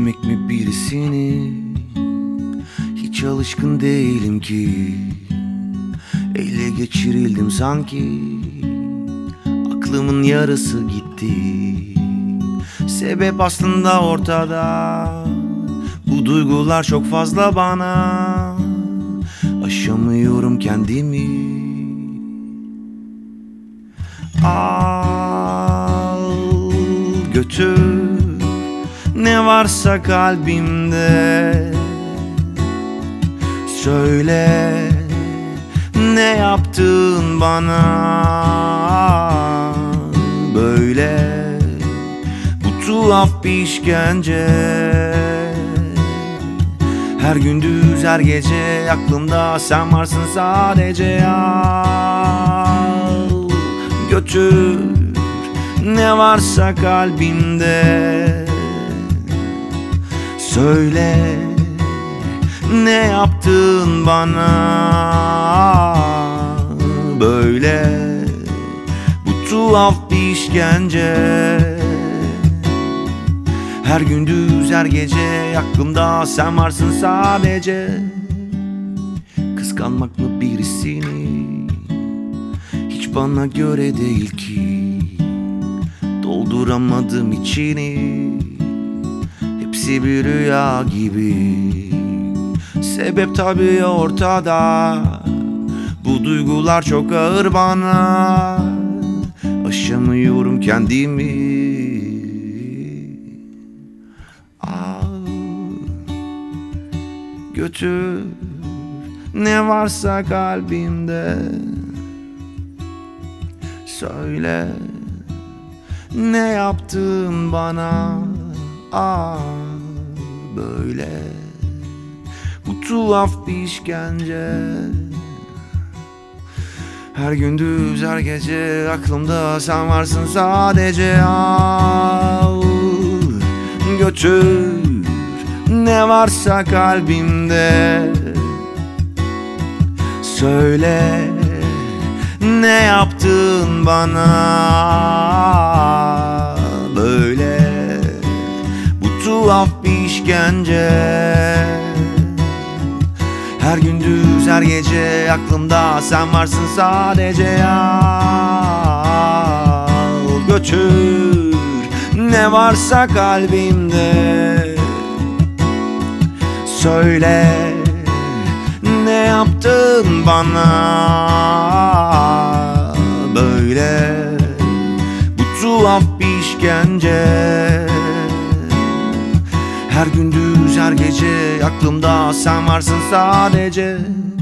Sevmek mi birisini? Hiç alışkın değilim ki. Ele geçirildim sanki. Aklımın yarısı gitti. Sebep aslında ortada. Bu duygular çok fazla bana. Aşamıyorum kendimi. Al götür ne varsa kalbimde. Söyle ne yaptın bana böyle. Bu tuhaf bir işkence. Her gündüz her gece aklımda sen varsın sadece. Al götür ne varsa kalbimde. Söyle ne yaptın bana böyle. Bu tuhaf bir işkence. Her gündüz her gece aklımda sen varsın sadece. Kıskanmak mı birisini? Hiç bana göre değil ki. Dolduramadım içini. Hepsi bir rüya gibi. Sebep tabii ortada. Bu duygular çok ağır bana. Aşamıyorum kendimi. Al götür ne varsa kalbimde. Söyle ne yaptın bana böyle. Bu tuhaf bir işkence. Her gündüz her gece aklımda sen varsın sadece. Al götür ne varsa kalbimde. Söyle ne yaptın bana böyle. Bu tuhaf bir işkence. Her gündüz her gece aklımda sen varsın sadece. Al götür ne varsa kalbimde. Söyle ne yaptın bana böyle. Bu tuhaf bir işkence. Her gündüz her gece aklımda sen varsın sadece.